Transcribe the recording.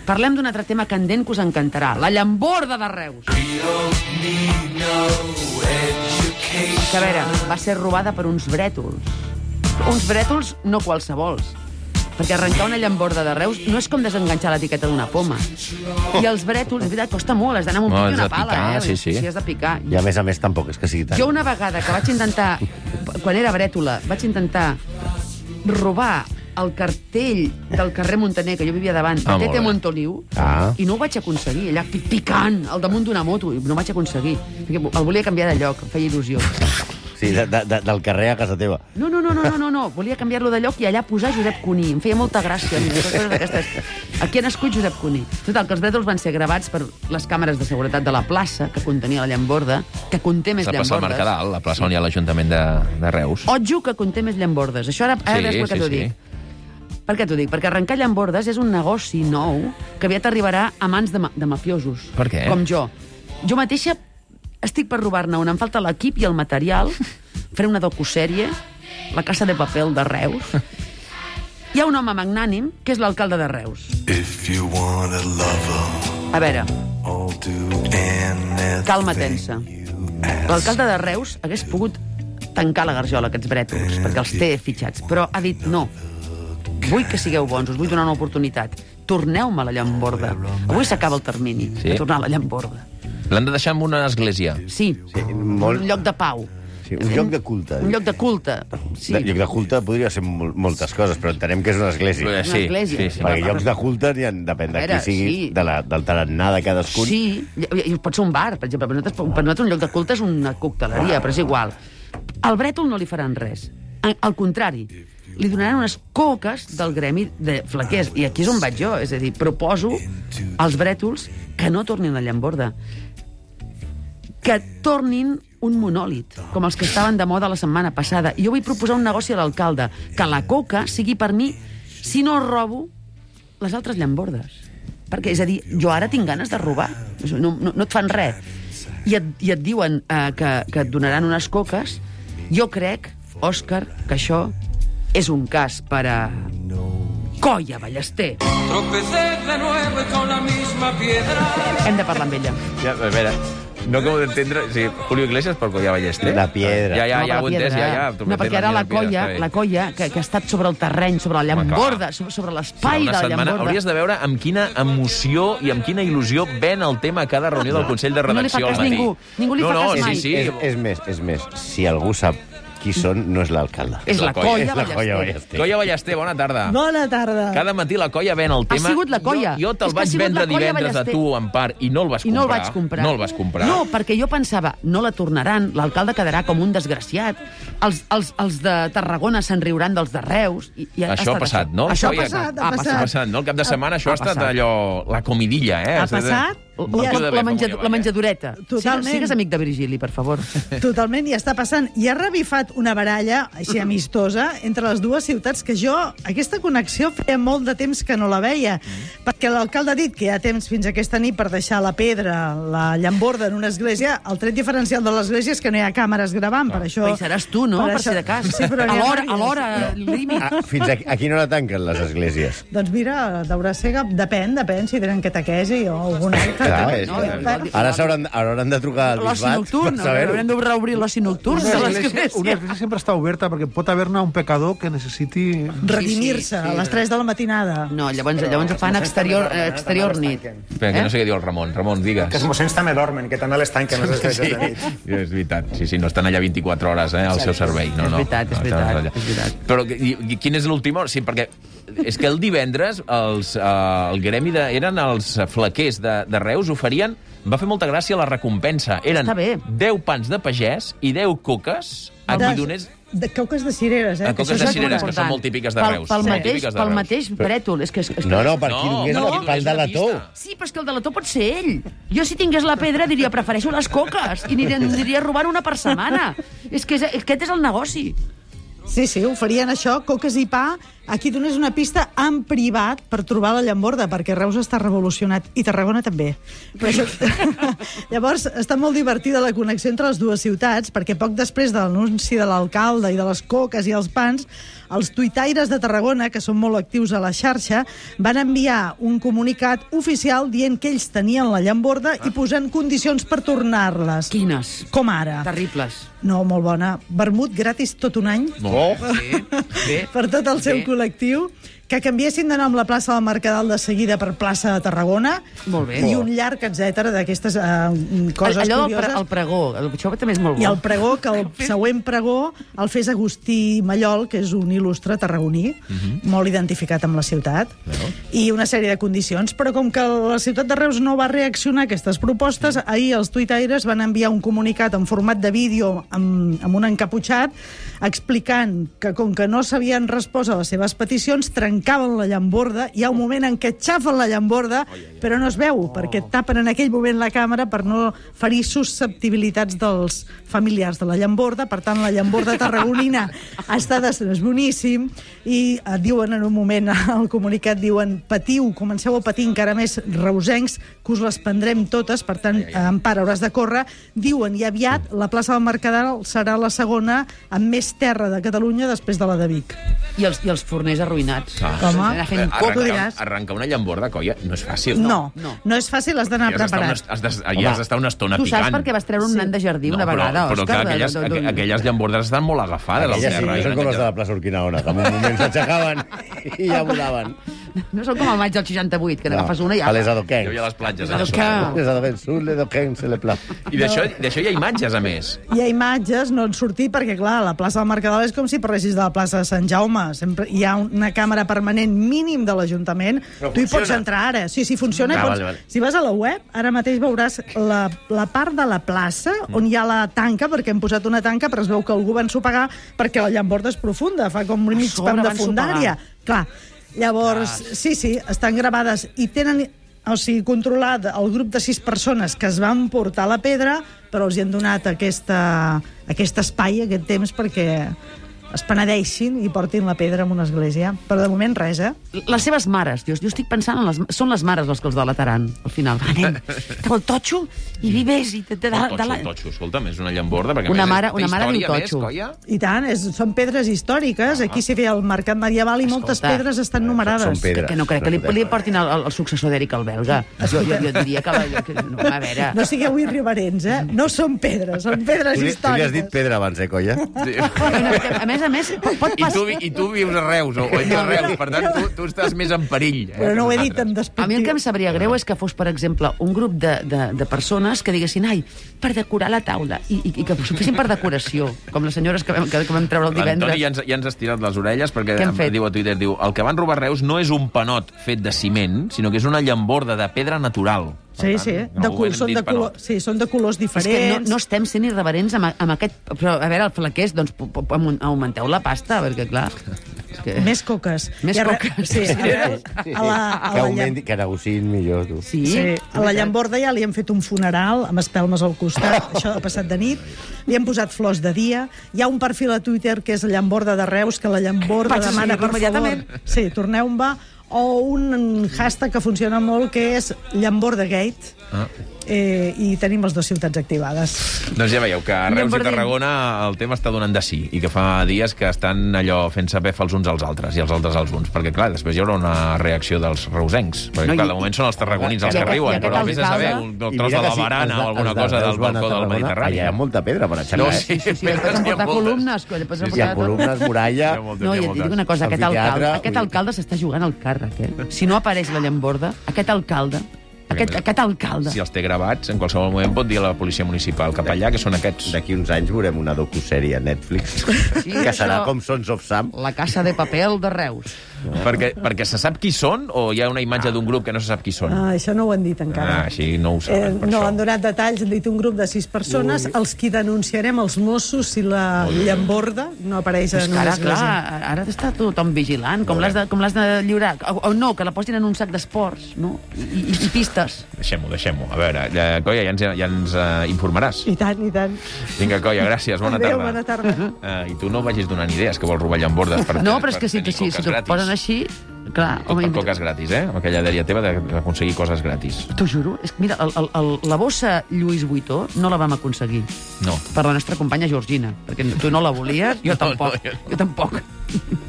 Parlem d'un altre tema candent que us encantarà. La llamborda de Reus. Que, a veure, va ser robada per uns brètols. Uns brètols no qualsevols. Perquè arrencar una llamborda de Reus no és com desenganxar l'etiqueta d'una poma. I els brètols, és veritat, costa molt, has d'anar amb un pic i una pala. Sí. Sí, has de picar. I a més tampoc és que sigui tant. Jo una vegada que vaig intentar, quan era brètola, vaig intentar robar el cartell del carrer Montaner, que jo vivia davant, de Tete Montoliu, i no ho vaig aconseguir, allà picant al damunt d'una moto, i no ho vaig aconseguir, perquè el volia canviar de lloc, em feia il·lusió. Sí, del carrer a casa teva. No, volia canviar-lo de lloc i allà posar Josep Cuní, em feia molta gràcia. Aquí ha nascut Josep Cuní. Total, que els brètols van ser gravats per les càmeres de seguretat de la plaça, que contenia la llamborda, que conté més llambordes. La plaça del Mercadal, la plaça on hi ha l'Ajuntament de Reus. Ojo que conté més llambordes. Això ara ves per què t'ho dic. Per què t'ho dic? Perquè arrencar llambordes és un negoci nou que aviat arribarà a mans de mafiosos. Per què? Com jo. Jo mateixa estic per robar-ne una. Em falta l'equip i el material. Faré una docusèrie, La Casa de Papel de Reus. Hi ha un home magnànim, que és l'alcalde de Reus. A veure, calma tensa. L'alcalde de Reus hagués pogut tancar la garjola, aquests brètols, perquè els té fitxats, però ha dit no. Vull que sigueu bons, us vull donar una oportunitat. Torneu-me a la llamborda. Avui s'acaba el termini de tornar a la llamborda. L'han de deixar en una església. Sí, un lloc de pau. Sí, un lloc de culte. Un lloc de culte, sí. Lloc de culte podria ser moltes coses, però entenem que és una església. Una església. Sí. Perquè llocs de culte depèn de qui sigui, del tarannà de cadascun. Sí, i pot ser un bar, per exemple. Per nosaltres un lloc de culte és una cocteleria, però és igual. Al brètol no li faran res. Al contrari, li donaran unes coques del gremi de flaquers. I aquí és on vaig jo, és a dir, proposo als brètols que no tornin a llamborda, que tornin un monòlit, com els que estaven de moda la setmana passada. I jo vull proposar un negoci a l'alcalde, que la coca sigui per mi, si no robo, les altres llambordes. Perquè, és a dir, jo ara tinc ganes de robar. No et fan res. I et diuen que et donaran unes coques. Jo crec, Òscar, que això és un cas per a Colla Ballester. Hem de parlar amb ella. Ja, a veure, no acabo d'entendre... Sí, Julio Iglesias per Colla Ballester. La piedra. Ja ho he entès, ja. No, perquè ara la colla que ha estat sobre el terreny, sobre la llamborda, sobre l'espai de la llamborda... Hauries de veure amb quina emoció i amb quina il·lusió ven el tema a cada reunió del Consell de Redacció al matí. Ningú li fa cas mai. Sí. És més, si algú sap qui són, no és l'alcalde. És la Colla Ballester. Colla Ballester, bona tarda. Bona tarda. Cada matí la Colla ven el tema... Ha sigut la Colla. Jo te'l vaig vendre divendres a tu, en part, i no el vas comprar. I no el vaig comprar. No el vas comprar. No, perquè jo pensava, no la tornaran, l'alcalde quedarà com un desgraciat, els de Tarragona se'n riuran dels de Reus... Això ha passat, no? Això ha passat, no? El cap de setmana això ha estat allò... La comidilla, eh? Ha passat? La menjadoreta. Totalment. Sigues amic de Virgili, per favor. Totalment, i està passant. I ha revifat una baralla així amistosa entre les dues ciutats que jo, aquesta connexió, feia molt de temps que no la veia. Perquè l'alcalde ha dit que hi ha temps fins aquesta nit per deixar la pedra, la llamborda en una església. El tret diferencial de l'església és que no hi ha càmeres gravant, per això... Però hi seràs tu, no? Per si de cas. Sí, però a l'hora límit. Fins a quina hora tanquen les esglésies? Doncs mira, deurà ser... Depèn si tenen catequesi o alguna altra. Ara hauran de trucar al l'oci bisbat nocturn, haurem de reobrir l'oci nocturn de l'església. Una església sempre està oberta perquè pot haver-ne un pecador que necessiti... redimir-se a les 3 de la matinada. No, llavors ho fan exterior nit. Espera, que no sé què diu el Ramon. Ramon, digues. Que els mossens també dormen, que també les tanquen les esglésies de nit. És veritat. Sí, no estan allà 24 hores al seu servei. És veritat. Però quin és l'últim hora? Sí, perquè és que el divendres el gremi eren els flaquers de Reus oferien, va fer molta gràcia la recompensa. Eren 10 pans de pagès i 10 coques a qui donés... De coques de cireres, eh? Coques de cireres, que són molt típiques de Reus. Pel mateix brètol. No, per qui donés el delató. Sí, però és que el delató pot ser ell. Jo, si tingués la pedra, diria, prefereixo les coques i aniria a robar una per setmana. És que aquest és el negoci. Sí, oferien això, coques i pa, Aquí dones una pista en privat per trobar la llamborda, perquè Reus està revolucionat, i Tarragona també. Però això... Llavors, està molt divertida la connexió entre les dues ciutats, perquè poc després de l'anunci de l'alcalde i de les coques i els pans, els tuitaires de Tarragona, que són molt actius a la xarxa, van enviar un comunicat oficial dient que ells tenien la llamborda i posant condicions per tornar-les. Quines? Com ara. Terribles. No, molt bona. Vermut gratis tot un any. Sí. Bé. Per tot el seu col·lectiu. Que canviessin de nom la plaça del Mercadal de seguida per plaça de Tarragona. Molt bé. I un llarg, etcètera, d'aquestes coses allò curioses. El pregó, això també és molt bo. I el pregó, que el següent pregó el fes Agustí Mallol, que és un il·lustre tarragoní, molt identificat amb la ciutat, i una sèrie de condicions. Però com que la ciutat de Reus no va reaccionar a aquestes propostes, ahir els tuitaires van enviar un comunicat en format de vídeo amb un encaputxat explicant que com que no s'havien respost a les seves peticions, trencaven la llamborda. Hi ha un moment en què xafen la llamborda, però no es veu, perquè tapen en aquell moment la càmera per no ferir susceptibilitats dels familiars de la llamborda. Per tant, la llamborda tarragonina està és boníssim, i diuen en un moment, al comunicat, diuen: patiu, comenceu a patir encara més reusencs, que us les prendrem totes, per tant, en part hauràs de córrer. Diuen, i aviat la plaça del Mercadal serà la segona amb més terra de Catalunya després de la de Vic. I els forners arruïnats. Home, Anar fent coco, diràs. Arrencar una llamborda, colla, no és fàcil. No és fàcil, has d'anar preparat. Has d'estar una estona Tu picant. saps perquè vas treure un nen de jardí una vegada, però Òscar. Clar, aquelles llambordes estan molt agafades al terra. No són com les de la plaça Urquinaona, que en un moment s'aixecaven i ja volaven. No són com el maig del 68, que n'agafes una i ja... A les adoquencs. Jo hi ha les platges. Les adoquencs, les adoquencs, se le pla. I d'això hi ha imatges, a més. Hi ha imatges, no en sortir, perquè, clar, la plaça del Mercadal és com si parlessis de la plaça de Sant Jaume. Sempre hi ha una càmera permanent mínim de l'Ajuntament. Tu hi pots entrar ara. Sí, funciona. Vale. Si vas a la web, ara mateix veuràs la part de la plaça on hi ha la tanca, perquè hem posat una tanca, però es veu que algú va ensopegar perquè la llamborda és profunda, fa com un mig pam de fondària. Clar, llavors, sí, estan gravades i tenen... O sigui, controlat el grup de 6 persones que es van portar la pedra, però els hi han donat aquest espai, aquest temps, perquè es penedeixin i portin la pedra a una església. Però de moment res, Les seves mares, jo estic pensant en són les mares els que els delataran, al final. Va, nen, treu el totxo i vives. El totxo, escolta'm, és una llamborda, perquè una mare diu totxo. I tant, són pedres històriques. Aquí s'hi feia el mercat medieval i moltes pedres estan numerades. Que no crec que li portin el successor d'Eric el Belga. Jo diria que... A veure... No sigueu irreverents, No són pedres, són pedres històriques. Tu li has dit pedra abans, colla? A més, pot passar... I tu vius a Reus, o entre Reus, per tant, tu estàs més en perill. Però no ho he dit en despectiu. A mi el que em sabria greu és que fos, per exemple, un grup de persones que diguessin, per decorar la taula, i que s'ho fessin per decoració, com les senyores que vam treure el divendres. L'Antoni ja ens ha estirat les orelles, perquè diu a Twitter, el que van robar a Reus no és un panot fet de ciment, sinó que és una llamborda de pedra natural. Sí, són de colors diferents. És que no estem sent irreverents amb aquest... Però, a veure, el flaquers, doncs augmenteu la pasta, perquè, clar... Més coques. Més coques. Sí, que negociïn millor, tu. Sí, a la llamborda ja li hem fet un funeral amb espelmes al costat, això ha passat de nit, li hem posat flors de dia, hi ha un perfil a Twitter que és la llamborda de Reus, que la llamborda demana, per favor... Sí, torneu-me... O un hashtag que funciona molt, que és Llambordagate, i tenim les dues ciutats activades. Doncs ja veieu que a Reus i Tarragona el tema està donant de sí, i que fa dies que estan allò fent saber els uns als altres i els altres als uns, perquè clar, després hi haurà una reacció dels reusencs, perquè clar, de moment són els tarragonins els que riuen, però vés a saber un tros de la barana o alguna cosa del balcó del Mediterrani. Hi ha molta pedra per aixecar. Sí, poden portar columnes. Hi ha columnes, muralla... No, i et dic una cosa, aquest alcalde s'està jugant al càrrec, Si no apareix la llamborda, aquest alcalde... Si els té gravats, en qualsevol moment pot dir a la policia municipal cap allà, que són aquests. D'aquí uns anys veurem una docusèrie a Netflix, que serà com Sons of Sam. La Casa de Papel de Reus. Perquè se sap qui són, o hi ha una imatge d'un grup que no se sap qui són? Això no ho han dit encara. Així no ho saben, per no, això. han donat detalls, han dit un grup de 6 persones, els qui denunciarem els Mossos si la llamborda no apareix en una església. Ara està tothom vigilant, com l'has de lliurar. O no, que la posin en un sac d'esports, no? I pistes. bordes. Deixem-ho. A veure, Coia, ja ens informaràs. I tant, i tant. Vinga, Coia, gràcies, bona Adéu, tarda. bona tarda. I tu no vagis donant idees que vols robar llambordes per No, però és que si tenir t'ho coques posen gratis. així... Clar, Tot per coques gratis, amb aquella dèria teva d'aconseguir coses gratis. T'ho juro. És que, mira, la bossa Lluís Vuitó no la vam aconseguir. No. Per la nostra companya Georgina, perquè tu no la volies, jo tampoc. Jo tampoc.